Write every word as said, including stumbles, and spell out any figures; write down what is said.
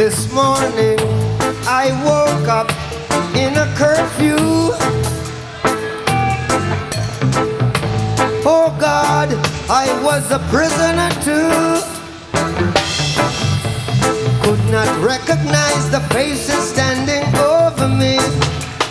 This morning I woke up in a curfew. Oh God, I was a prisoner too. Could not recognize the faces standing over me.